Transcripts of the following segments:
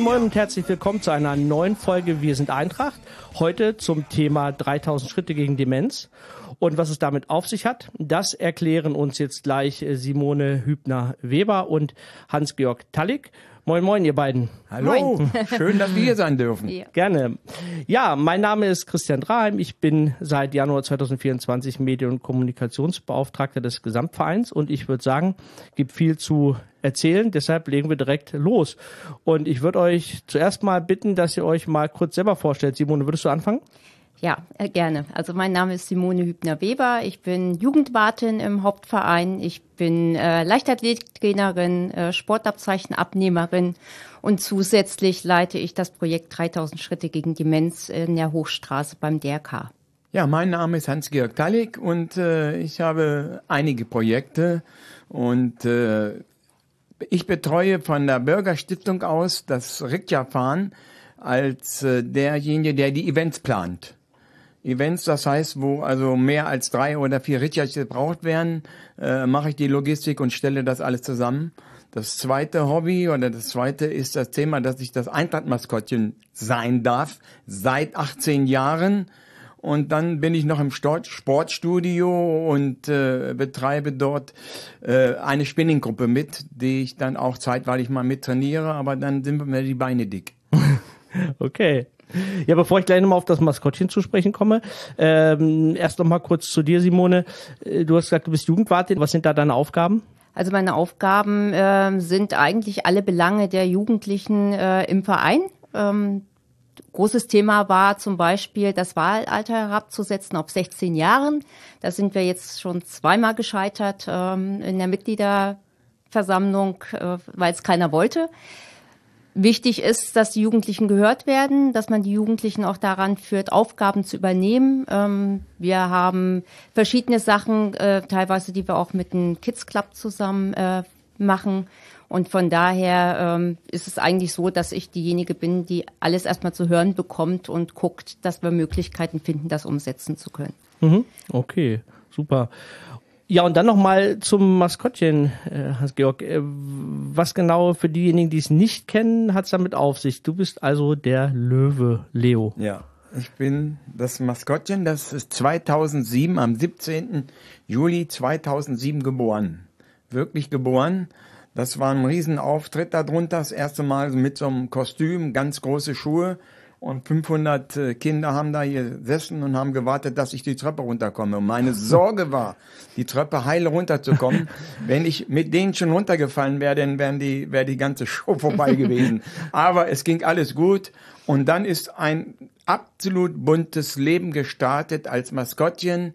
Moin und herzlich willkommen zu einer neuen Folge Wir sind Eintracht. Heute zum Thema 3000 Schritte gegen Demenz. Und was es damit auf sich hat, das erklären uns jetzt gleich Simone Hübner-Weber und Hans-Georg Tallig. Moin, moin, ihr beiden. Hallo, moin. Schön, dass wir hier sein dürfen. Ja. Gerne. Ja, mein Name ist Christian Draheim. Ich bin seit Januar 2024 Medien- und Kommunikationsbeauftragter des Gesamtvereins und ich würde sagen, gibt viel zu erzählen, deshalb legen wir direkt los. Und ich würde euch zuerst mal bitten, dass ihr euch mal kurz selber vorstellt. Simone, würdest du anfangen? Ja, gerne. Also mein Name ist Simone Hübner-Weber. Ich bin Jugendwartin im Hauptverein. Ich bin Leichtathletiktrainerin, Sportabzeichenabnehmerin und zusätzlich leite ich das Projekt 3000 Schritte gegen Demenz in der Hochstraße beim DRK. Ja, mein Name ist Hans-Georg Tallig und ich habe einige Projekte und ich betreue von der Bürgerstiftung aus das Rikja-Fahren als derjenige, der die Events plant. Events, das heißt, wo also mehr als 3 oder 4 Rikjas gebraucht werden, mache ich die Logistik und stelle das alles zusammen. Das zweite Hobby oder das zweite ist das Thema, dass ich das Eintracht-Maskottchen sein darf, seit 18 Jahren. Und dann bin ich noch im Sportstudio und betreibe dort eine Spinninggruppe mit, die ich dann auch zeitweilig mal mit trainiere, aber dann sind mir die Beine dick. Okay. Ja, bevor ich gleich nochmal auf das Maskottchen zu sprechen komme, erst nochmal kurz zu dir, Simone. Du hast gesagt, du bist Jugendwartin. Was sind da deine Aufgaben? Also meine Aufgaben sind eigentlich alle Belange der Jugendlichen im Verein. Großes Thema war zum Beispiel, das Wahlalter herabzusetzen auf 16 Jahren. Da sind wir jetzt schon zweimal gescheitert in der Mitgliederversammlung, weil es keiner wollte. Wichtig ist, dass die Jugendlichen gehört werden, dass man die Jugendlichen auch daran führt, Aufgaben zu übernehmen. Wir haben verschiedene Sachen, teilweise, die wir auch mit dem Kids Club zusammen machen. Und von daher ist es eigentlich so, dass ich diejenige bin, die alles erstmal zu hören bekommt und guckt, dass wir Möglichkeiten finden, das umsetzen zu können. Okay, super. Ja, und dann nochmal zum Maskottchen, Hans-Georg. Was genau für diejenigen, die es nicht kennen, hat es damit auf sich? Du bist also der Löwe, Leo. Ja, ich bin das Maskottchen, das ist 2007, am 17. Juli 2007 geboren. Wirklich geboren. Das war ein Riesenauftritt darunter, das erste Mal mit so einem Kostüm, ganz große Schuhe. Und 500 Kinder haben da gesessen und haben gewartet, dass ich die Treppe runterkomme. Und meine Sorge war, die Treppe heil runterzukommen. Wenn ich mit denen schon runtergefallen wäre, dann wäre die ganze Show vorbei gewesen. Aber es ging alles gut. Und dann ist ein absolut buntes Leben gestartet als Maskottchen,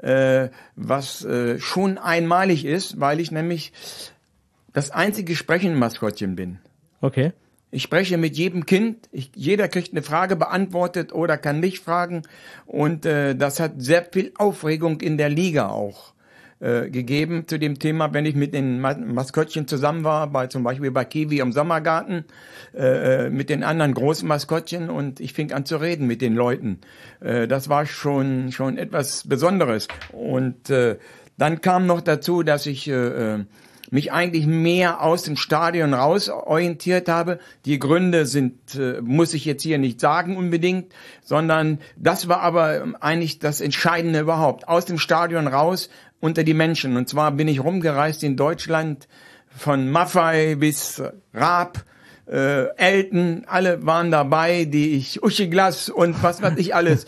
was schon einmalig ist, weil ich nämlich das einzige sprechende Maskottchen bin. Okay. Ich spreche mit jedem Kind, jeder kriegt eine Frage beantwortet oder kann mich fragen und das hat sehr viel Aufregung in der Liga auch gegeben zu dem Thema, wenn ich mit den Maskottchen zusammen war, zum Beispiel bei Kiwi im Sommergarten, mit den anderen großen Maskottchen und ich fing an zu reden mit den Leuten. Das war schon etwas Besonderes und dann kam noch dazu, dass ich mich eigentlich mehr aus dem Stadion raus orientiert habe. Die Gründe muss ich jetzt hier nicht sagen unbedingt, sondern das war aber eigentlich das Entscheidende überhaupt. Aus dem Stadion raus unter die Menschen. Und zwar bin ich rumgereist in Deutschland, von Maffei bis Raab, Elton, alle waren dabei, Uschi Glas und was weiß ich alles,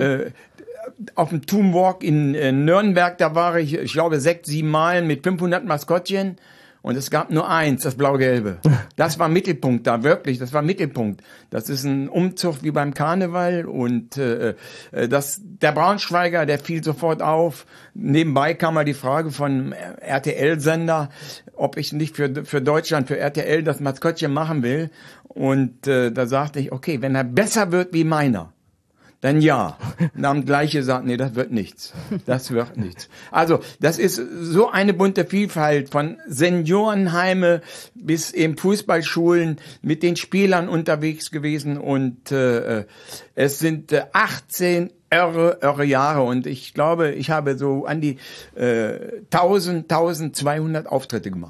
auf dem Toonwalk in Nürnberg, da war ich glaube 6, 7 Mal mit 500 Maskottchen und es gab nur eins, das blau-gelbe. Das war Mittelpunkt da, wirklich, das war Mittelpunkt. Das ist ein Umzug wie beim Karneval und der Braunschweiger, der fiel sofort auf. Nebenbei kam mal die Frage von RTL-Sender, ob ich nicht für Deutschland, für RTL das Maskottchen machen will und da sagte ich, okay, wenn er besser wird wie meiner, dann ja. Und haben gleich gesagt, nee, das wird nichts. Das wird nichts. Also, das ist so eine bunte Vielfalt von Seniorenheime bis eben Fußballschulen mit den Spielern unterwegs gewesen und es sind 18 irre Jahre und ich glaube, ich habe so an die 1200 Auftritte gemacht.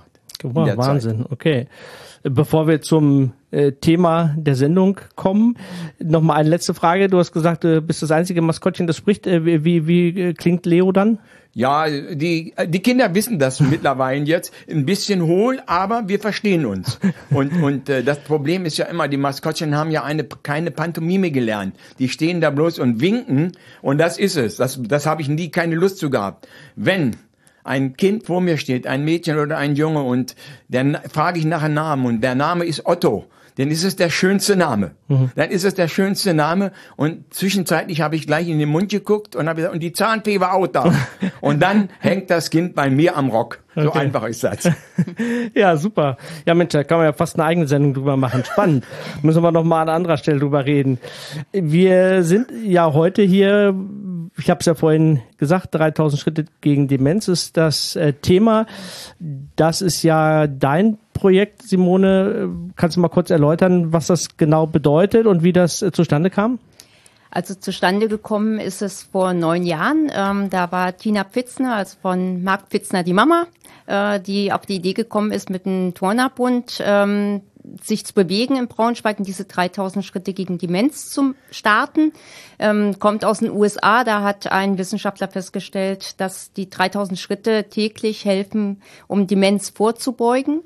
Oh, Wahnsinn, okay. Bevor wir zum Thema der Sendung kommen, nochmal eine letzte Frage. Du hast gesagt, du bist das einzige Maskottchen, das spricht. Wie klingt Leo dann? Ja, die Kinder wissen das mittlerweile jetzt. Ein bisschen hohl, aber wir verstehen uns. Und das Problem ist ja immer, die Maskottchen haben ja keine Pantomime gelernt. Die stehen da bloß und winken und das ist es. Das habe ich nie keine Lust zu gehabt. Wenn ein Kind vor mir steht, ein Mädchen oder ein Junge, und dann frage ich nach einem Namen und der Name ist Otto, dann ist es der schönste Name. Dann ist es der schönste Name, und zwischenzeitlich habe ich gleich in den Mund geguckt und habe gesagt, und die Zahnfee war auch da. Und dann hängt das Kind bei mir am Rock. So einfach ist das. Ja, super. Ja, Mensch, da kann man ja fast eine eigene Sendung drüber machen. Spannend. Müssen wir noch mal an anderer Stelle drüber reden. Wir sind ja heute hier, ich habe es ja vorhin gesagt, 3000 Schritte gegen Demenz ist das Thema. Das ist ja dein Projekt, Simone. Kannst du mal kurz erläutern, was das genau bedeutet und wie das zustande kam? Also zustande gekommen ist es vor 9 Jahren. Da war Tina Pfitzner, also von Marc Pfitzner die Mama, die auf die Idee gekommen ist, mit einem Turnerbund sich zu bewegen in Braunschweig und diese 3000 Schritte gegen Demenz zu starten. Kommt aus den USA, da hat ein Wissenschaftler festgestellt, dass die 3000 Schritte täglich helfen, um Demenz vorzubeugen.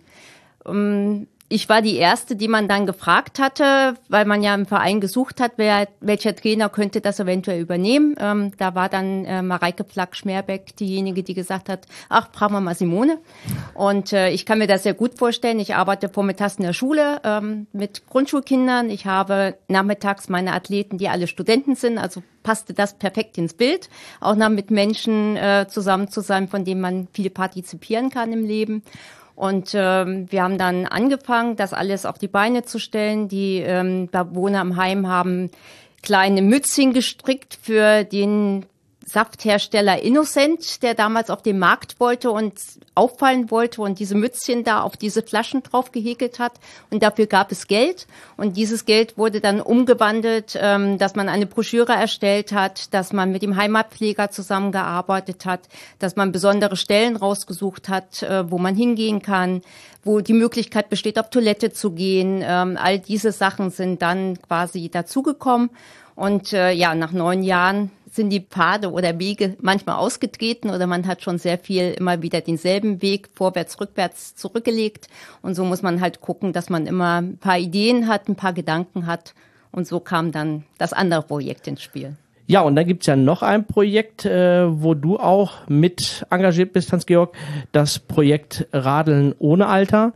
Ich war die Erste, die man dann gefragt hatte, weil man ja im Verein gesucht hat, welcher Trainer könnte das eventuell übernehmen. Da war dann Mareike Plack-Schmerbeck diejenige, die gesagt hat, ach, fragen wir mal Simone. Und ich kann mir das sehr gut vorstellen. Ich arbeite vormittags in der Schule mit Grundschulkindern. Ich habe nachmittags meine Athleten, die alle Studenten sind, also passte das perfekt ins Bild. Auch noch mit Menschen zusammen zu sein, von denen man viel partizipieren kann im Leben. Und wir haben dann angefangen, das alles auf die Beine zu stellen. Die Bewohner im Heim haben kleine Mützchen gestrickt für den Safthersteller Innocent, der damals auf den Markt wollte und auffallen wollte und diese Mützchen da auf diese Flaschen drauf gehäkelt hat. Und dafür gab es Geld. Und dieses Geld wurde dann umgewandelt, dass man eine Broschüre erstellt hat, dass man mit dem Heimatpfleger zusammengearbeitet hat, dass man besondere Stellen rausgesucht hat, wo man hingehen kann, wo die Möglichkeit besteht, auf Toilette zu gehen. All diese Sachen sind dann quasi dazugekommen. Und nach 9 Jahren sind die Pfade oder Wege manchmal ausgetreten oder man hat schon sehr viel immer wieder denselben Weg vorwärts, rückwärts zurückgelegt. Und so muss man halt gucken, dass man immer ein paar Ideen hat, ein paar Gedanken hat. Und so kam dann das andere Projekt ins Spiel. Ja, und dann gibt's ja noch ein Projekt, wo du auch mit engagiert bist, Hans-Georg, das Projekt Radeln ohne Alter.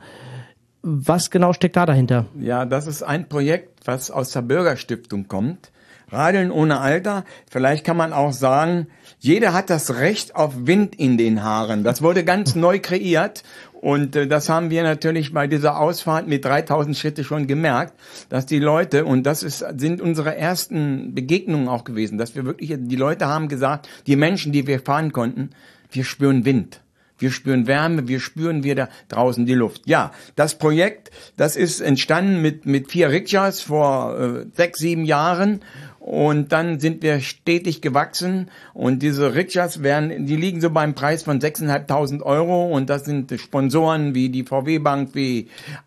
Was genau steckt da dahinter? Ja, das ist ein Projekt, was aus der Bürgerstiftung kommt. Radeln ohne Alter, vielleicht kann man auch sagen, jeder hat das Recht auf Wind in den Haaren. Das wurde ganz neu kreiert und das haben wir natürlich bei dieser Ausfahrt mit 3000 Schritte schon gemerkt, dass die Leute, und das sind unsere ersten Begegnungen auch gewesen, dass wir wirklich, die Leute haben gesagt, die Menschen, die wir fahren konnten, wir spüren Wind. Wir spüren Wärme, wir spüren wieder draußen die Luft. Ja, das Projekt, das ist entstanden mit 4 Rikschas vor 6, 7 Jahren. Und dann sind wir stetig gewachsen und diese Rikschas die liegen so beim Preis von 6.500 € und das sind Sponsoren wie die VW Bank, wie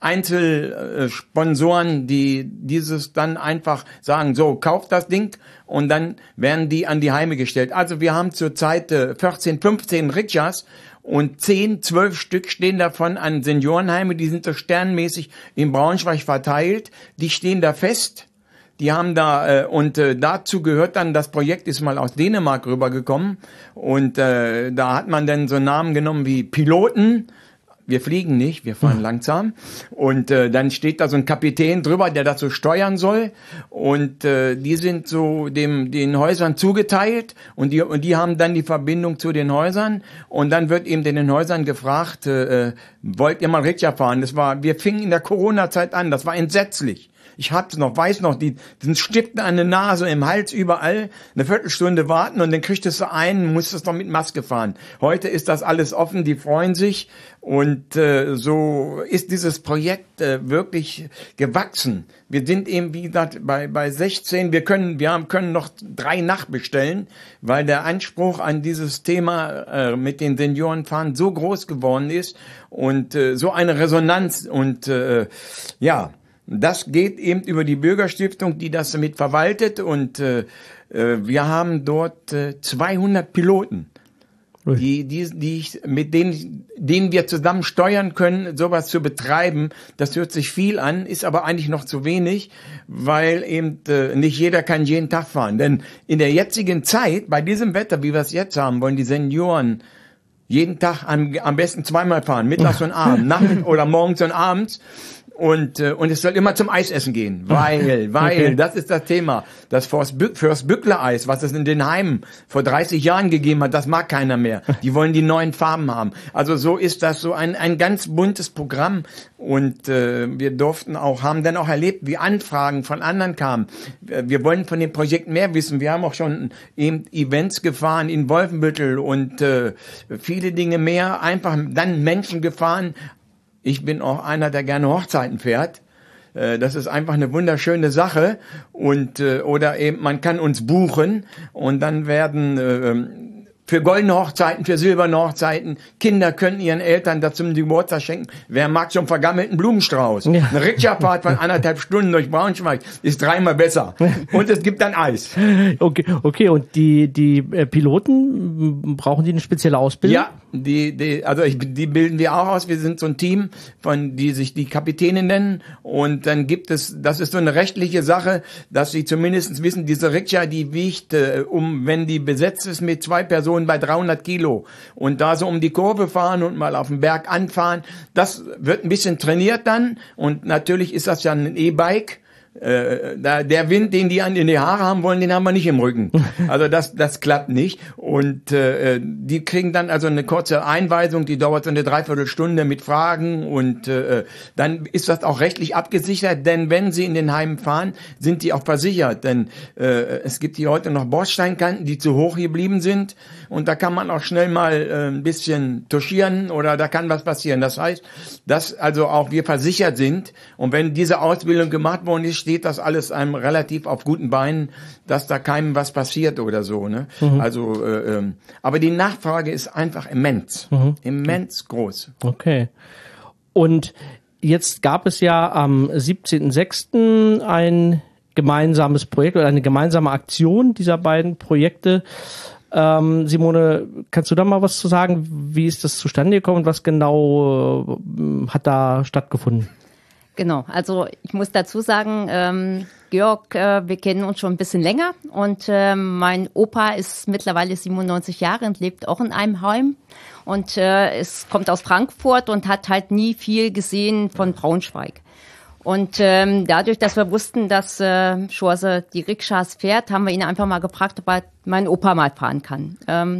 Einzelsponsoren, die dieses dann einfach sagen, so, kauft das Ding und dann werden die an die Heime gestellt. Also wir haben zurzeit 14, 15 Rikschas und 10, 12 Stück stehen davon an Seniorenheime, die sind so sternmäßig in Braunschweig verteilt, die stehen da fest. Die haben da, dazu gehört dann, das Projekt ist mal aus Dänemark rübergekommen und da hat man dann so Namen genommen wie Piloten. Wir fliegen nicht, wir fahren langsam. Und dann steht da so ein Kapitän drüber, der das so steuern soll. Und die sind so den Häusern zugeteilt und die haben dann die Verbindung zu den Häusern. Und dann wird eben in den Häusern gefragt, wollt ihr mal Rikscha fahren? Wir fingen in der Corona-Zeit an, das war entsetzlich. Ich hab's noch, weiß noch, die sind Stiften an der Nase, im Hals, überall, eine Viertelstunde warten und dann kriegtest du einen, musstest noch mit Maske fahren. Heute ist das alles offen, die freuen sich und so ist dieses Projekt wirklich gewachsen. Wir sind eben, wie gesagt, bei 16, wir können noch 3 nachbestellen, weil der Anspruch an dieses Thema mit den Seniorenfahren so groß geworden ist und so eine Resonanz und ja, das geht eben über die Bürgerstiftung, die das mit verwaltet und wir haben dort 200 Piloten, mit denen wir zusammen steuern können, sowas zu betreiben. Das hört sich viel an, ist aber eigentlich noch zu wenig, weil eben nicht jeder kann jeden Tag fahren. Denn in der jetzigen Zeit, bei diesem Wetter, wie wir es jetzt haben, wollen die Senioren jeden Tag am besten zweimal fahren, mittags und abends, nachmittags oder morgens und abends. Und es soll immer zum Eisessen gehen, weil, okay. Das ist das Thema. Das Fürstbückler-Eis, was es in den Heimen vor 30 Jahren gegeben hat, das mag keiner mehr. Die wollen die neuen Farben haben. Also so ist das so ein ganz buntes Programm. Und wir haben dann auch erlebt, wie Anfragen von anderen kamen. Wir wollen von dem Projekt mehr wissen. Wir haben auch schon eben Events gefahren in Wolfenbüttel und viele Dinge mehr. Einfach dann Menschen gefahren. Ich bin auch einer, der gerne Hochzeiten fährt. Das ist einfach eine wunderschöne Sache. Und oder eben man kann uns buchen und dann werden für goldene Hochzeiten, für silberne Hochzeiten, Kinder können ihren Eltern das zum Geburtstag schenken. Wer mag so einen vergammelten Blumenstrauß? Ja. Eine Rikscha-Fahrt von 1,5 Stunden durch Braunschweig ist 3-mal besser. Und es gibt dann Eis. Okay. Und die Piloten, brauchen die eine spezielle Ausbildung? Ja, die bilden wir auch aus. Wir sind so ein Team, die sich die Kapitäne nennen. Und dann gibt es, das ist so eine rechtliche Sache, dass sie zumindest wissen, diese Rikscha, die wiegt, wenn die besetzt ist mit 2 Personen, bei 300 Kilo und da so um die Kurve fahren und mal auf den Berg anfahren, das wird ein bisschen trainiert dann und natürlich ist das ja ein E-Bike. Der Wind, den die in die Haare haben wollen, den haben wir nicht im Rücken. Also das klappt nicht. Und die kriegen dann also eine kurze Einweisung, die dauert so eine Dreiviertelstunde mit Fragen und dann ist das auch rechtlich abgesichert, denn wenn sie in den Heimen fahren, sind die auch versichert. Denn es gibt hier heute noch Bordsteinkanten, die zu hoch geblieben sind und da kann man auch schnell mal ein bisschen touchieren oder da kann was passieren. Das heißt, dass also auch wir versichert sind und wenn diese Ausbildung gemacht worden ist, steht das alles einem relativ auf guten Beinen, dass da keinem was passiert oder so, ne? Mhm. Also, aber die Nachfrage ist einfach immens, immens groß. Okay. Und jetzt gab es ja am 17.06. ein gemeinsames Projekt oder eine gemeinsame Aktion dieser beiden Projekte. Simone, kannst du da mal was zu sagen? Wie ist das zustande gekommen und was genau hat da stattgefunden? Genau, also ich muss dazu sagen, Georg, wir kennen uns schon ein bisschen länger und mein Opa ist mittlerweile 97 Jahre und lebt auch in einem Heim und es kommt aus Frankfurt und hat halt nie viel gesehen von Braunschweig. Und dadurch, dass wir wussten, dass Schorse die Rikschas fährt, haben wir ihn einfach mal gefragt, ob er meinen Opa mal fahren kann.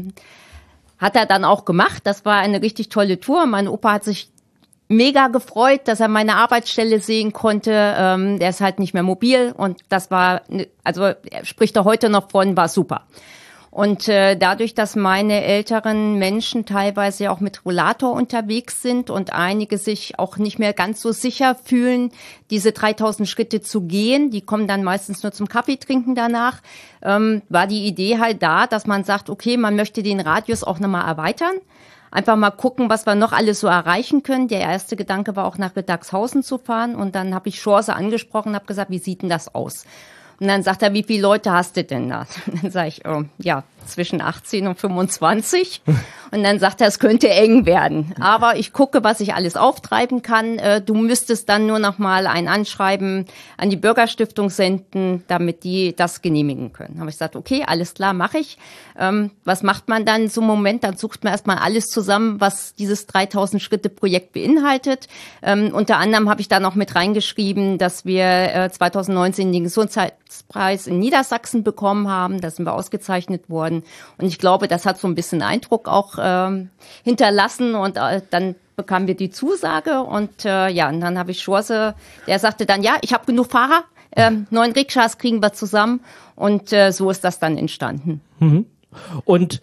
Hat er dann auch gemacht, das war eine richtig tolle Tour. Mein Opa hat sich mega gefreut, dass er meine Arbeitsstelle sehen konnte. Der ist halt nicht mehr mobil und das war, also er spricht da heute noch von, war super. Und dadurch, dass meine älteren Menschen teilweise auch mit Rollator unterwegs sind und einige sich auch nicht mehr ganz so sicher fühlen, diese 3000 Schritte zu gehen, die kommen dann meistens nur zum Kaffee trinken danach, war die Idee halt da, dass man sagt, okay, man möchte den Radius auch nochmal erweitern. Einfach mal gucken, was wir noch alles so erreichen können. Der erste Gedanke war auch nach Riddagshausen zu fahren. Und dann habe ich Schorse angesprochen und habe gesagt, wie sieht denn das aus? Und dann sagt er, wie viele Leute hast du denn da? Und dann sage ich, zwischen 18 und 25. Und dann sagt er, es könnte eng werden. Aber ich gucke, was ich alles auftreiben kann. Du müsstest dann nur noch mal ein Anschreiben an die Bürgerstiftung senden, damit die das genehmigen können. Habe ich gesagt, okay, alles klar, mache ich. Was macht man dann so im Moment? Dann sucht man erstmal alles zusammen, was dieses 3000 Schritte Projekt beinhaltet. Unter anderem habe ich da noch mit reingeschrieben, dass wir 2019 den Gesundheitspreis in Niedersachsen bekommen haben. Da sind wir ausgezeichnet worden. können. Und ich glaube, das hat so ein bisschen Eindruck auch hinterlassen und dann bekamen wir die Zusage und und dann habe ich Schorse, der sagte dann, ja, ich habe genug Fahrer, 9 Rikschas kriegen wir zusammen und so ist das dann entstanden. Mhm. Und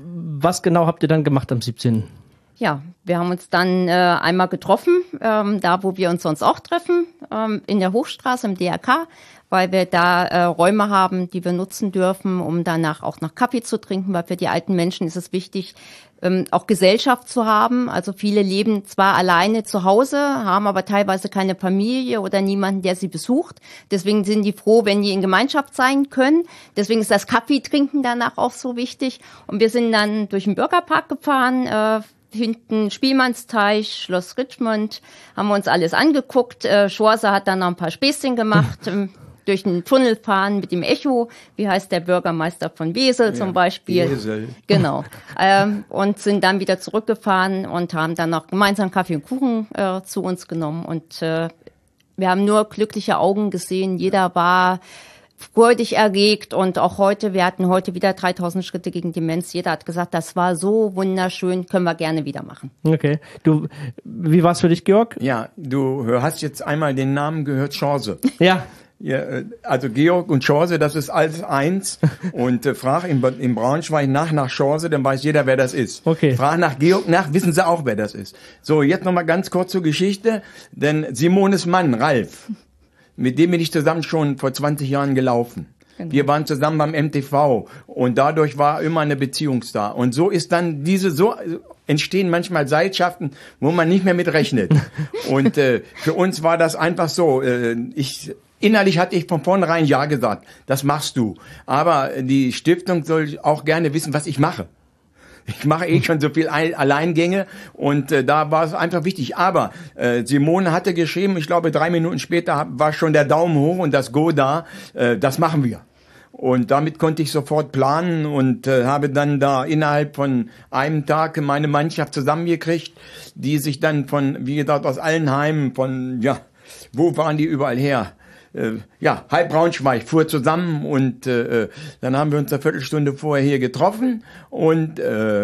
was genau habt ihr dann gemacht am 17.? Ja, wir haben uns dann einmal getroffen, da wo wir uns sonst auch treffen, in der Hochstraße im DRK, weil wir da Räume haben, die wir nutzen dürfen, um danach auch noch Kaffee zu trinken, weil für die alten Menschen ist es wichtig, auch Gesellschaft zu haben. Also viele leben zwar alleine zu Hause, haben aber teilweise keine Familie oder niemanden, der sie besucht. Deswegen sind die froh, wenn die in Gemeinschaft sein können. Deswegen ist das Kaffeetrinken danach auch so wichtig. Und wir sind dann durch den Bürgerpark gefahren, hinten Spielmannsteich, Schloss Richmond, haben wir uns alles angeguckt. Schorse hat dann noch ein paar Späßchen gemacht, durch den Tunnel fahren mit dem Echo. Wie heißt der Bürgermeister von Wesel zum Beispiel? Wesel. Genau. Und sind dann wieder zurückgefahren und haben dann noch gemeinsam Kaffee und Kuchen zu uns genommen. Und wir haben nur glückliche Augen gesehen. Jeder war freudig erregt und auch heute, wir hatten heute wieder 3000 Schritte gegen Demenz. Jeder hat gesagt, das war so wunderschön, können wir gerne wieder machen. Okay. Wie war es für dich, Georg? Ja, du hast jetzt einmal den Namen gehört, Schorse. Ja. Ja, also Georg und Schorse, das ist alles eins. Und frag in Braunschweig nach Schorse, dann weiß jeder, wer das ist. Okay. Frag nach Georg wissen sie auch, wer das ist. So, jetzt nochmal ganz kurz zur Geschichte. Denn Simones Mann, Ralf, mit dem bin ich zusammen schon vor 20 Jahren gelaufen. Genau. Wir waren zusammen beim MTV und dadurch war immer eine Beziehung da. Und so ist dann so entstehen manchmal Seilschaften, wo man nicht mehr mit rechnet. Und für uns war das einfach so. Innerlich hatte ich von vornherein ja gesagt, das machst du. Aber die Stiftung soll auch gerne wissen, was ich mache. Ich mache schon so viel Alleingänge und da war es einfach wichtig. Aber Simone hatte geschrieben, ich glaube 3 Minuten später war schon der Daumen hoch und das Go da, das machen wir. Und damit konnte ich sofort planen und habe dann da innerhalb von einem Tag meine Mannschaft zusammengekriegt, die sich dann wie gesagt, aus allen Heimen, wo waren die überall her? Halb Braunschweig fuhr zusammen und dann haben wir uns eine Viertelstunde vorher hier getroffen und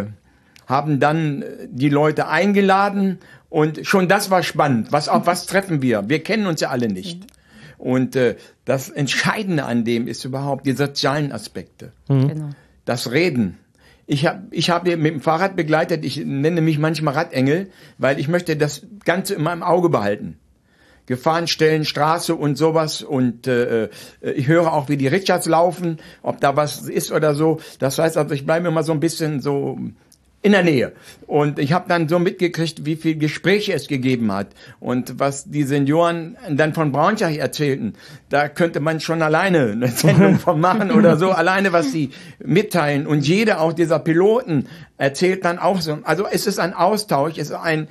haben dann die Leute eingeladen und schon das war spannend. Was treffen wir? Wir kennen uns ja alle nicht. Und das Entscheidende an dem ist überhaupt die sozialen Aspekte. Genau. Das Reden. Ich hab mit dem Fahrrad begleitet, ich nenne mich manchmal Radengel, weil ich möchte das Ganze immer im Auge behalten. Gefahrenstellen, Straße und sowas und ich höre auch, wie die Richards laufen, ob da was ist oder so. Das heißt also, ich bleibe immer so ein bisschen so in der Nähe. Und ich habe dann so mitgekriegt, wie viel Gespräche es gegeben hat und was die Senioren dann von Braunschweig erzählten. Da könnte man schon alleine eine Sendung von machen oder so, alleine was sie mitteilen. Und jeder, auch dieser Piloten, erzählt dann auch so. Also es ist ein Austausch, es ist ein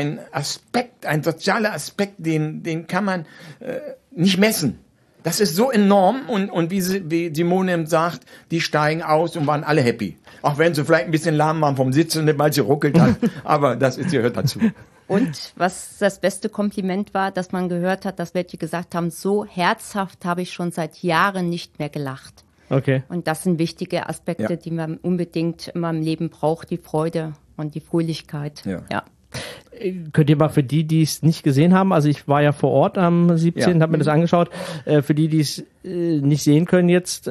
Aspekt, ein sozialer Aspekt, den kann man nicht messen. Das ist so enorm und wie Simone sagt, die steigen aus und waren alle happy. Auch wenn sie vielleicht ein bisschen lahm waren vom Sitzen, weil sie ruckelt hat. Aber das gehört dazu. Und was das beste Kompliment war, dass man gehört hat, dass welche gesagt haben, so herzhaft habe ich schon seit Jahren nicht mehr gelacht. Okay. Und das sind wichtige Aspekte, die man unbedingt immer im Leben braucht, die Freude und die Fröhlichkeit. Ja. Könnt ihr mal für die es nicht gesehen haben, also ich war ja vor Ort am 17., habe mir das angeschaut, für die es nicht sehen können jetzt,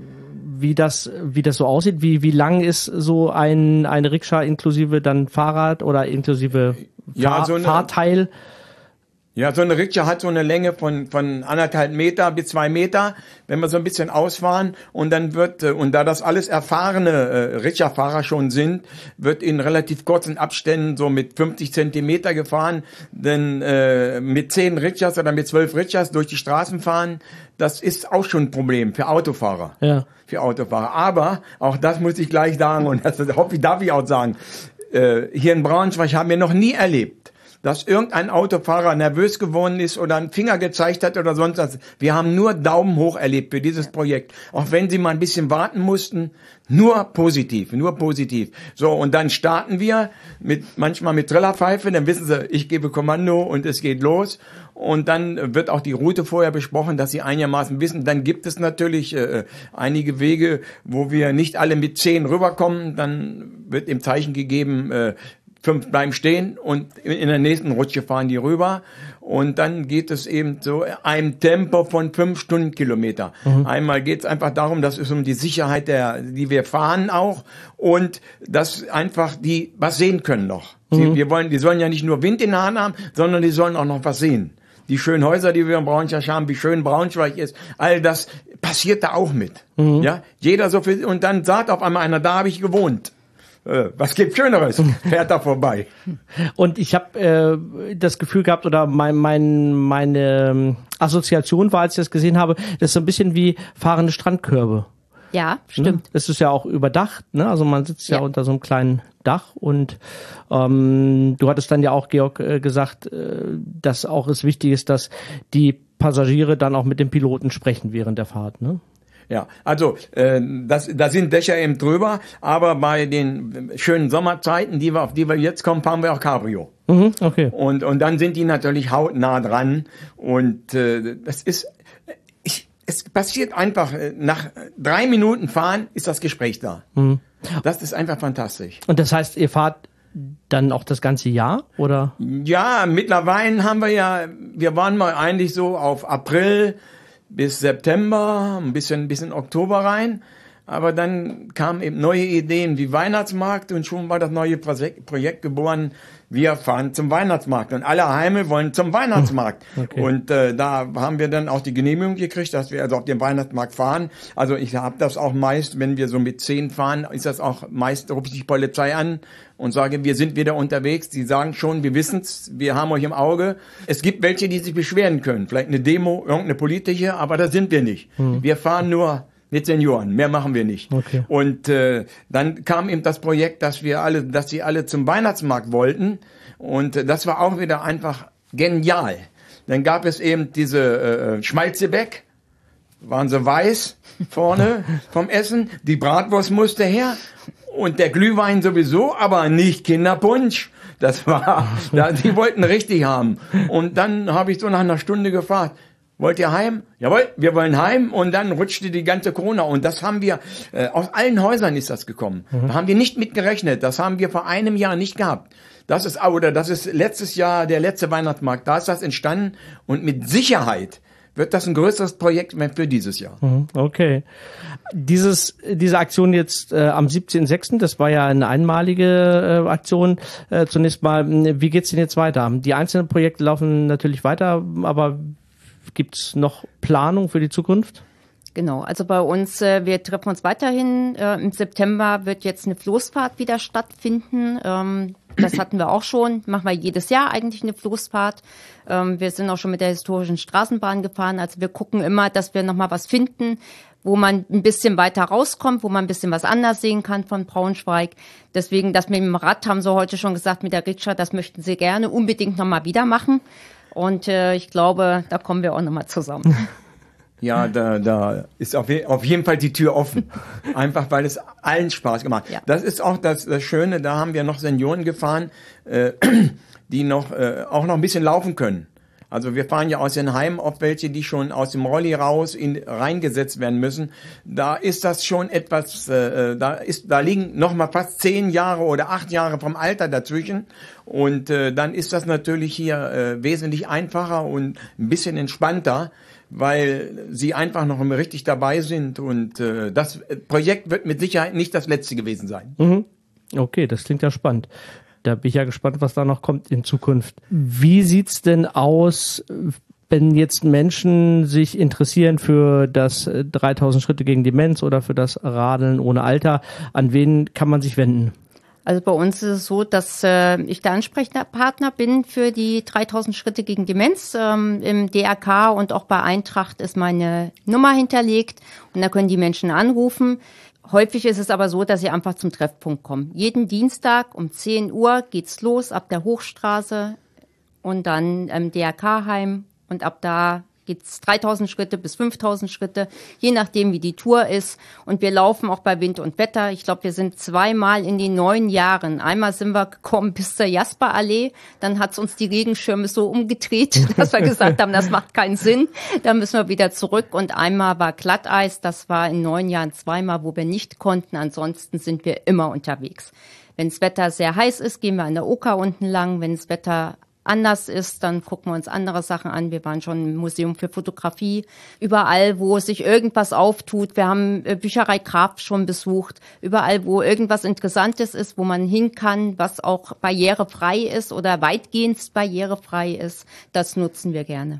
wie das so aussieht, wie lang ist so eine Rikscha inklusive dann Fahrrad oder inklusive Fahrteil? Ja, so eine Rikscha hat so eine Länge von 1,5 Meter bis 2 Meter, wenn wir so ein bisschen ausfahren und dann und da das alles erfahrene Rikscha-Fahrer schon sind, wird in relativ kurzen Abständen so mit 50 Zentimeter gefahren, denn mit 10 Rikschas oder mit 12 Rikschas durch die Straßen fahren, das ist auch schon ein Problem für Autofahrer. Ja. Für Autofahrer. Aber, auch das muss ich gleich sagen und das darf ich auch sagen, hier in Braunschweig haben wir noch nie erlebt, dass irgendein Autofahrer nervös geworden ist oder einen Finger gezeigt hat oder sonst was. Wir haben nur Daumen hoch erlebt für dieses Projekt. Auch wenn sie mal ein bisschen warten mussten, nur positiv. So, und dann starten wir manchmal mit Trillerpfeife, dann wissen sie, ich gebe Kommando und es geht los. Und dann wird auch die Route vorher besprochen, dass sie einigermaßen wissen. Dann gibt es natürlich einige Wege, wo wir nicht alle mit 10 rüberkommen. Dann wird im Zeichen gegeben, 5 bleiben stehen und in der nächsten Rutsche fahren die rüber. Und dann geht es eben so einem Tempo von 5 Stundenkilometer. Einmal geht es einfach darum, das ist um die Sicherheit, die wir fahren auch, und dass einfach die was sehen können noch. Die sollen ja nicht nur Wind in der Hand haben, sondern die sollen auch noch was sehen. Die schönen Häuser, die wir in Braunschweig haben, wie schön Braunschweig ist, all das passiert da auch mit. Ja, jeder so viel, und dann sagt auf einmal einer, da habe ich gewohnt. Was gibt Schöneres? Fährt da vorbei. Und ich habe das Gefühl gehabt, oder meine Assoziation war, als ich das gesehen habe, das ist so ein bisschen wie fahrende Strandkörbe. Ja, stimmt. Es ist ja auch überdacht, ne? Also man sitzt ja unter so einem kleinen Dach, und du hattest dann ja auch, Georg, gesagt, dass auch es wichtig ist, dass die Passagiere dann auch mit dem Piloten sprechen während der Fahrt, ne? Ja, also da sind Dächer eben drüber, aber bei den schönen Sommerzeiten, auf die wir jetzt kommen, fahren wir auch Cabrio. Okay. Und dann sind die natürlich hautnah dran, und es passiert einfach, nach 3 Minuten Fahren ist das Gespräch da. Das ist einfach fantastisch. Und das heißt, ihr fahrt dann auch das ganze Jahr, oder? Ja, mittlerweile wir waren mal eigentlich so auf April bis September, ein bisschen Oktober rein. Aber dann kamen eben neue Ideen wie Weihnachtsmarkt, und schon war das neue Projekt geboren. Wir fahren zum Weihnachtsmarkt, und alle Heime wollen zum Weihnachtsmarkt. Okay. Und da haben wir dann auch die Genehmigung gekriegt, dass wir also auf den Weihnachtsmarkt fahren. Also ich habe das auch meist, wenn wir so mit 10 fahren, ist das auch meist, rufe ich die Polizei an und sage, wir sind wieder unterwegs. Die sagen schon, wir wissen's, wir haben euch im Auge. Es gibt welche, die sich beschweren können. Vielleicht eine Demo, irgendeine politische, aber das sind wir nicht. Wir fahren nur mit Senioren, mehr machen wir nicht. Okay. Und dann kam eben das Projekt, dass sie alle zum Weihnachtsmarkt wollten, und das war auch wieder einfach genial. Dann gab es eben diese Schmalzebäck, waren so weiß vorne vom Essen, die Bratwurst musste her und der Glühwein sowieso, aber nicht Kinderpunsch. Das war, die wollten richtig haben. Und dann habe ich so nach einer Stunde gefragt, wollt ihr heim? Jawohl, wir wollen heim. Und dann rutschte die ganze Corona. Und das haben wir, aus allen Häusern ist das gekommen. Da haben wir nicht mit gerechnet. Das haben wir vor einem Jahr nicht gehabt. Das ist letztes Jahr, der letzte Weihnachtsmarkt. Da ist das entstanden. Und mit Sicherheit wird das ein größeres Projekt mehr für dieses Jahr. Okay. Diese Aktion jetzt am 17.06., das war ja eine einmalige Aktion. Zunächst mal, wie geht's denn jetzt weiter? Die einzelnen Projekte laufen natürlich weiter, aber gibt's noch Planung für die Zukunft? Genau, also bei uns, wir treffen uns weiterhin. Im September wird jetzt eine Floßfahrt wieder stattfinden. Das hatten wir auch schon, machen wir jedes Jahr eigentlich eine Floßfahrt. Wir sind auch schon mit der historischen Straßenbahn gefahren. Also wir gucken immer, dass wir nochmal was finden, wo man ein bisschen weiter rauskommt, wo man ein bisschen was anders sehen kann von Braunschweig. Deswegen, das mit dem Rad, haben sie heute schon gesagt, mit der Ritscha, das möchten sie gerne unbedingt nochmal wieder machen. Und ich glaube, da kommen wir auch nochmal zusammen. Ja, da ist auf jeden Fall die Tür offen. Einfach, weil es allen Spaß gemacht hat. Ja. Das ist auch das Schöne, da haben wir noch Senioren gefahren, die auch noch ein bisschen laufen können. Also wir fahren ja aus den Heimen oft welche, die schon aus dem Rolli reingesetzt werden müssen. Da ist das schon etwas, da liegen noch mal fast 10 Jahre oder 8 Jahre vom Alter dazwischen. Und dann ist das natürlich hier wesentlich einfacher und ein bisschen entspannter, weil sie einfach noch richtig dabei sind. Und das Projekt wird mit Sicherheit nicht das letzte gewesen sein. Okay, das klingt ja spannend. Da bin ich ja gespannt, was da noch kommt in Zukunft. Wie sieht's denn aus, wenn jetzt Menschen sich interessieren für das 3000 Schritte gegen Demenz oder für das Radeln ohne Alter? An wen kann man sich wenden? Also bei uns ist es so, dass ich der Ansprechpartner bin für die 3000 Schritte gegen Demenz. Im DRK und auch bei Eintracht ist meine Nummer hinterlegt und da können die Menschen anrufen. Häufig ist es aber so, dass sie einfach zum Treffpunkt kommen. Jeden Dienstag um 10 Uhr geht's los ab der Hochstraße und dann DRK-Heim und ab da geht's 3.000 Schritte bis 5.000 Schritte, je nachdem, wie die Tour ist. Und wir laufen auch bei Wind und Wetter. Ich glaube, wir sind 2-mal in den 9 Jahren. Einmal sind wir gekommen bis zur Jasperallee. Dann hat's uns die Regenschirme so umgedreht, dass wir gesagt haben, das macht keinen Sinn. Da müssen wir wieder zurück. Und einmal war Glatteis. Das war in 9 Jahren 2-mal, wo wir nicht konnten. Ansonsten sind wir immer unterwegs. Wenn das Wetter sehr heiß ist, gehen wir an der Oker unten lang. Wenn das Wetter anders ist, dann gucken wir uns andere Sachen an. Wir waren schon im Museum für Fotografie. Überall, wo sich irgendwas auftut. Wir haben Bücherei Graf schon besucht. Überall, wo irgendwas Interessantes ist, wo man hin kann, was auch barrierefrei ist oder weitgehend barrierefrei ist, das nutzen wir gerne.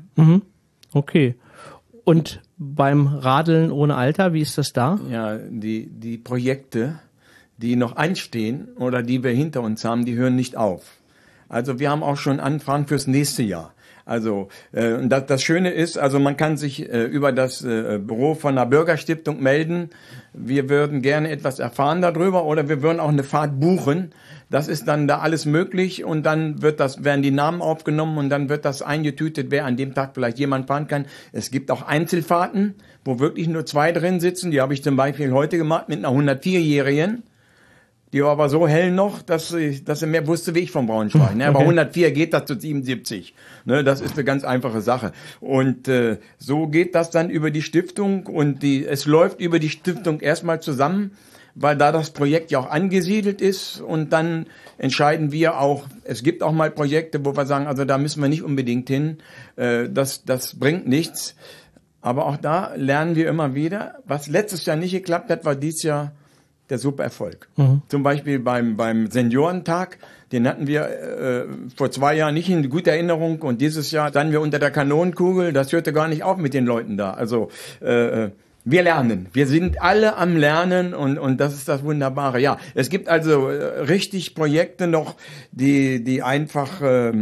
Okay. Und beim Radeln ohne Alter, wie ist das da? Ja, die Projekte, die noch anstehen oder die wir hinter uns haben, die hören nicht auf. Also wir haben auch schon Anfragen fürs nächste Jahr. Also das Schöne ist, also man kann sich über das Büro von der Bürgerstiftung melden. Wir würden gerne etwas erfahren darüber oder wir würden auch eine Fahrt buchen. Das ist dann da alles möglich und dann werden die Namen aufgenommen und dann wird das eingetütet, wer an dem Tag vielleicht jemand fahren kann. Es gibt auch Einzelfahrten, wo wirklich nur 2 drin sitzen. Die habe ich zum Beispiel heute gemacht mit einer 104-Jährigen. Die war aber so hell noch, dass sie mehr wusste wie ich vom Braunschweig. Ne? Aber 104 geht das zu 77. Ne? Das ist eine ganz einfache Sache. Und so geht das dann über die Stiftung und es läuft über die Stiftung erstmal zusammen, weil da das Projekt ja auch angesiedelt ist und dann entscheiden wir auch, es gibt auch mal Projekte, wo wir sagen, also da müssen wir nicht unbedingt hin, das bringt nichts. Aber auch da lernen wir immer wieder. Was letztes Jahr nicht geklappt hat, war dieses Jahr der super Erfolg. Zum Beispiel beim Seniorentag, den hatten wir vor 2 Jahren nicht in guter Erinnerung und dieses Jahr standen wir unter der Kanonenkugel, das hörte gar nicht auf mit den Leuten da. Also wir lernen, wir sind alle am Lernen und das ist das Wunderbare. Ja, es gibt also richtig Projekte noch, die einfach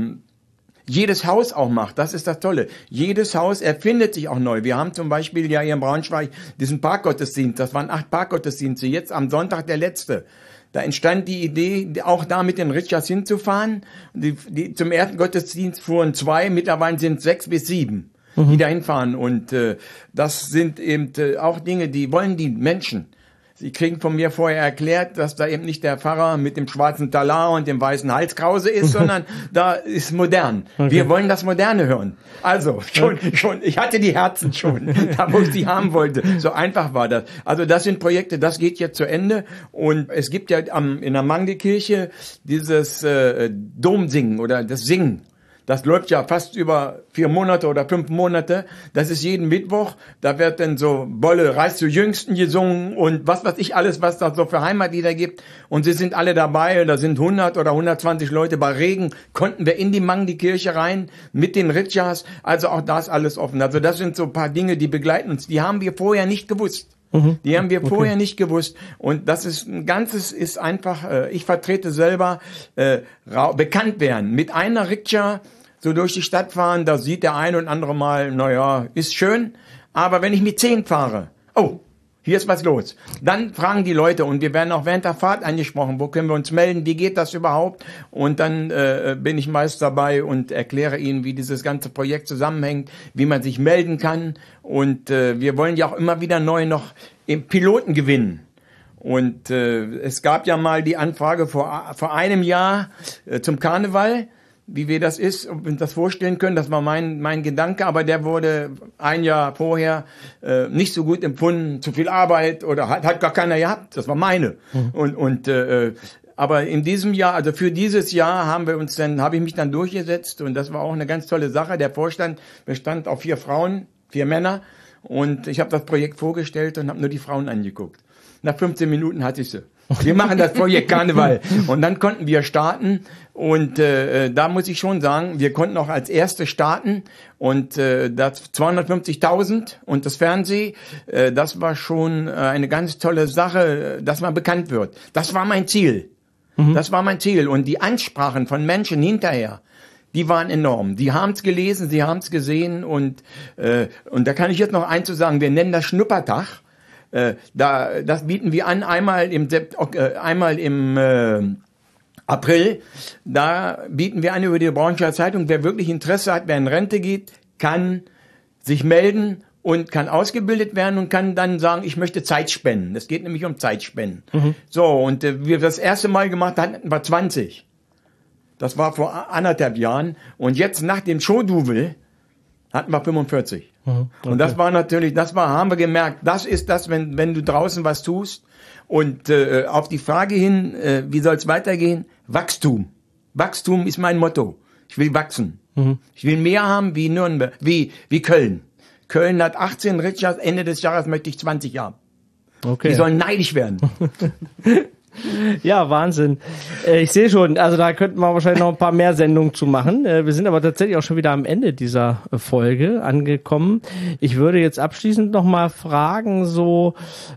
jedes Haus auch macht. Das ist das Tolle. Jedes Haus erfindet sich auch neu. Wir haben zum Beispiel ja hier in Braunschweig diesen Parkgottesdienst. Das waren 8 Parkgottesdienste. Jetzt am Sonntag der letzte. Da entstand die Idee, auch da mit den Ritschers hinzufahren. Zum ersten Gottesdienst fuhren 2, mittlerweile sind es 6 bis 7, die da hinfahren. Und das sind eben auch Dinge, die wollen die Menschen. Sie kriegen von mir vorher erklärt, dass da eben nicht der Pfarrer mit dem schwarzen Talar und dem weißen Halskrause ist, sondern da ist modern. Okay. Wir wollen das Moderne hören. Also, schon, ich hatte die Herzen schon, da wo ich die haben wollte. So einfach war das. Also, das sind Projekte, das geht jetzt zu Ende. Und es gibt ja in der Mangelkirche dieses Domsingen oder das Singen. Das läuft ja fast über 4 Monate oder 5 Monate. Das ist jeden Mittwoch. Da wird dann so Bolle Reis zu Jüngsten gesungen und was weiß ich alles, was da so für Heimatlieder gibt. Und sie sind alle dabei. Da sind 100 oder 120 Leute. Bei Regen konnten wir in die Kirche rein mit den Ritschers. Also auch da ist alles offen. Also das sind so ein paar Dinge, die begleiten uns. Die haben wir vorher nicht gewusst. Die haben wir vorher nicht gewusst. Und das ist ein Ganzes, ist einfach, ich vertrete selber, bekannt werden. Mit einer Rikscha so durch die Stadt fahren, da sieht der ein und andere mal, naja, ist schön. Aber wenn ich mit 10 fahre, oh, hier ist was los. Dann fragen die Leute und wir werden auch während der Fahrt angesprochen, wo können wir uns melden, wie geht das überhaupt? Und dann bin ich meist dabei und erkläre ihnen, wie dieses ganze Projekt zusammenhängt, wie man sich melden kann. Und wir wollen ja auch immer wieder neu noch Piloten gewinnen. Und es gab ja mal die Anfrage vor einem Jahr zum Karneval, wie wir das ist, ob wir uns das vorstellen können. Das war mein Gedanke, aber der wurde ein Jahr vorher nicht so gut empfunden, zu viel Arbeit oder hat gar keiner gehabt. Das war meine. Aber in diesem Jahr, also für dieses Jahr habe ich mich dann durchgesetzt und das war auch eine ganz tolle Sache. Der Vorstand bestand auf 4 Frauen, 4 Männer und ich habe das Projekt vorgestellt und habe nur die Frauen angeguckt. Nach 15 Minuten hatte ich sie. Wir machen das Projekt Karneval. Und dann konnten wir starten. Und da muss ich schon sagen, wir konnten auch als Erste starten. Und das 250.000 und das Fernsehen, das war schon eine ganz tolle Sache, dass man bekannt wird. Das war mein Ziel. Das war mein Ziel. Und die Ansprachen von Menschen hinterher, die waren enorm. Die haben es gelesen, sie haben es gesehen. Und da kann ich jetzt noch eins zu sagen. Wir nennen das Schnuppertag. Das bieten wir an, einmal im April, da bieten wir an über die Braunschweiger Zeitung, wer wirklich Interesse hat, wer in Rente geht, kann sich melden und kann ausgebildet werden und kann dann sagen, ich möchte Zeit spenden. Es geht nämlich um Zeitspenden. So, und wir das erste Mal gemacht hatten wir 20. Das war vor 1,5 Jahren. Und jetzt nach dem Showduvel hatten wir 45. Okay. Und das war natürlich, haben wir gemerkt, das ist das, wenn du draußen was tust. Und auf die Frage hin, wie soll es weitergehen? Wachstum. Wachstum ist mein Motto. Ich will wachsen. Ich will mehr haben wie Nürnberg, wie Köln. Köln hat 18 Richards, Ende des Jahres möchte ich 20 haben. Okay. Die sollen neidisch werden. Ja, Wahnsinn. Ich sehe schon, also da könnten wir wahrscheinlich noch ein paar mehr Sendungen zu machen. Wir sind aber tatsächlich auch schon wieder am Ende dieser Folge angekommen. Ich würde jetzt abschließend noch mal fragen, so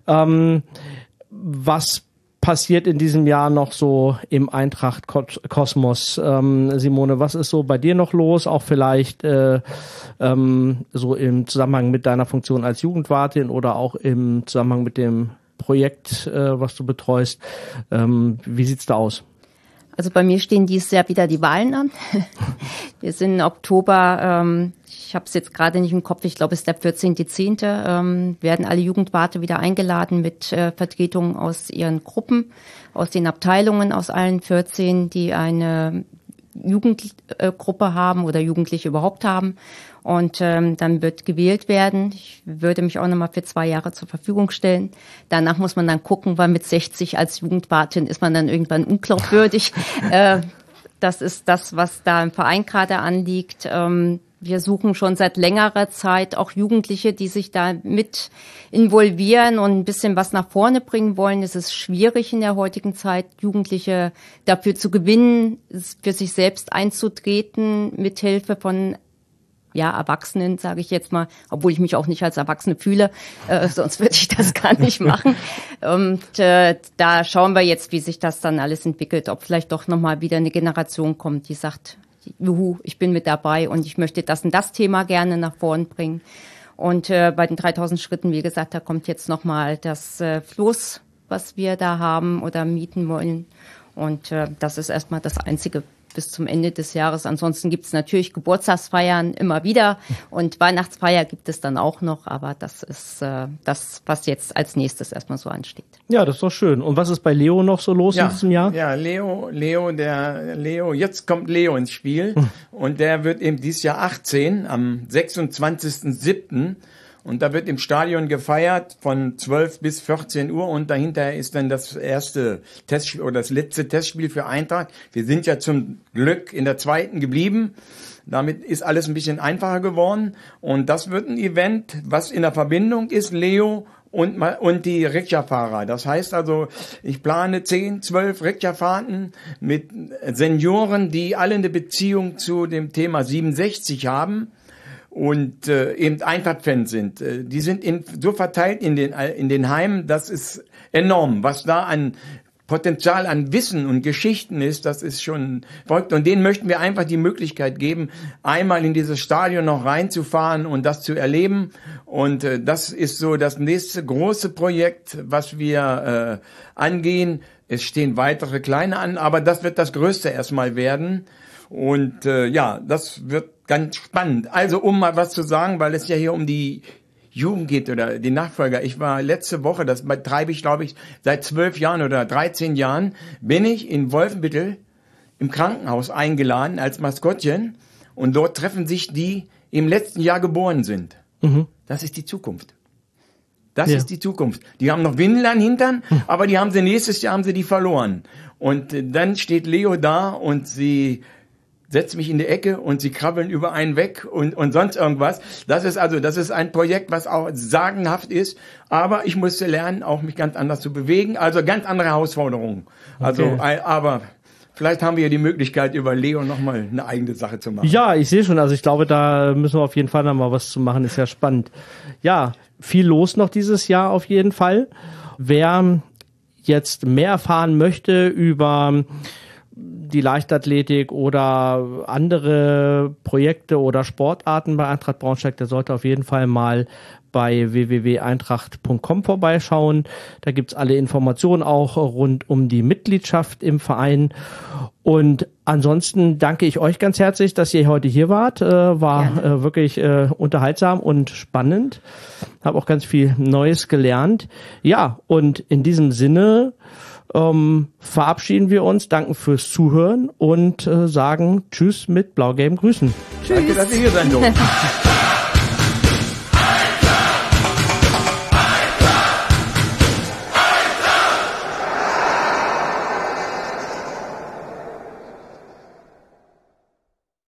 was passiert in diesem Jahr noch so im Eintracht-Kosmos? Simone, was ist so bei dir noch los? Auch vielleicht so im Zusammenhang mit deiner Funktion als Jugendwartin oder auch im Zusammenhang mit dem Projekt, was du betreust. Wie sieht's da aus? Also bei mir stehen dieses Jahr wieder die Wahlen an. Wir sind im Oktober, ich habe es jetzt gerade nicht im Kopf, ich glaube es ist der 14.10., werden alle Jugendwarte wieder eingeladen mit Vertretungen aus ihren Gruppen, aus den Abteilungen, aus allen 14, die eine Jugendgruppe haben oder Jugendliche überhaupt haben. Und dann wird gewählt werden. Ich würde mich auch nochmal für 2 Jahre zur Verfügung stellen. Danach muss man dann gucken, weil mit 60 als Jugendwartin ist man dann irgendwann unglaubwürdig. Das ist das, was da im Verein gerade anliegt. Wir suchen schon seit längerer Zeit auch Jugendliche, die sich da mit involvieren und ein bisschen was nach vorne bringen wollen. Es ist schwierig in der heutigen Zeit, Jugendliche dafür zu gewinnen, für sich selbst einzutreten, mit Hilfe von Erwachsenen, sage ich jetzt mal, obwohl ich mich auch nicht als Erwachsene fühle, sonst würde ich das gar nicht machen. Und da schauen wir jetzt, wie sich das dann alles entwickelt, ob vielleicht doch nochmal wieder eine Generation kommt, die sagt, juhu, ich bin mit dabei und ich möchte das und das Thema gerne nach vorn bringen. Und bei den 3000 Schritten, wie gesagt, da kommt jetzt nochmal das Floß, was wir da haben oder mieten wollen. Und das ist erstmal das Einzige bis zum Ende des Jahres. Ansonsten gibt es natürlich Geburtstagsfeiern immer wieder und Weihnachtsfeier gibt es dann auch noch, aber das ist das, was jetzt als nächstes erstmal so ansteht. Ja, das ist doch schön. Und was ist bei Leo noch so los in diesem Jahr? Ja, Leo, jetzt kommt Leo ins Spiel und der wird eben dieses Jahr 18 am 26.07. Und da wird im Stadion gefeiert von 12 bis 14 Uhr und dahinter ist dann das erste Testspiel oder das letzte Testspiel für Eintracht. Wir sind ja zum Glück in der 2. geblieben. Damit ist alles ein bisschen einfacher geworden. Und das wird ein Event, was in der Verbindung ist, Leo und die Rikscha-Fahrer. Das heißt also, ich plane 10, 12 Rikscha-Fahrten mit Senioren, die alle eine Beziehung zu dem Thema 67 haben. Und eben Eintracht-Fans sind. Die sind so verteilt in den Heimen, das ist enorm. Was da an Potenzial, an Wissen und Geschichten ist, das ist schon verrückt. Und denen möchten wir einfach die Möglichkeit geben, einmal in dieses Stadion noch reinzufahren und das zu erleben. Und das ist so das nächste große Projekt, was wir angehen. Es stehen weitere kleine an, aber das wird das größte erstmal werden. Und das wird ganz spannend. Also um mal was zu sagen, weil es ja hier um die Jugend geht oder die Nachfolger. Ich war letzte Woche, das betreibe ich glaube ich seit 12 Jahren oder 13 Jahren, bin ich in Wolfenbüttel im Krankenhaus eingeladen als Maskottchen und dort treffen sich die im letzten Jahr geboren sind. Das ist die Zukunft. Das ist die Zukunft. Die haben noch Windeln an Hintern, aber nächstes Jahr haben sie die verloren. Und dann steht Leo da und sie setzt mich in die Ecke und sie krabbeln über einen weg und sonst irgendwas. Das ist ein Projekt, was auch sagenhaft ist, aber ich musste lernen, auch mich ganz anders zu bewegen, also ganz andere Herausforderungen. Also, aber vielleicht haben wir ja die Möglichkeit, über Leo nochmal eine eigene Sache zu machen. Ja, ich sehe schon, also ich glaube, da müssen wir auf jeden Fall noch mal was zu machen, ist ja spannend. Ja, viel los noch dieses Jahr auf jeden Fall. Wer jetzt mehr erfahren möchte über die Leichtathletik oder andere Projekte oder Sportarten bei Eintracht Braunschweig, der sollte auf jeden Fall mal bei www.eintracht.com vorbeischauen. Da gibt's alle Informationen auch rund um die Mitgliedschaft im Verein. Und ansonsten danke ich euch ganz herzlich, dass ihr heute hier wart. War wirklich unterhaltsam und spannend. Habe auch ganz viel Neues gelernt. Ja, und in diesem Sinne verabschieden wir uns, danken fürs Zuhören und sagen Tschüss mit blau-gelben Grüßen. Tschüss. Danke, dass ihr hier sein durften.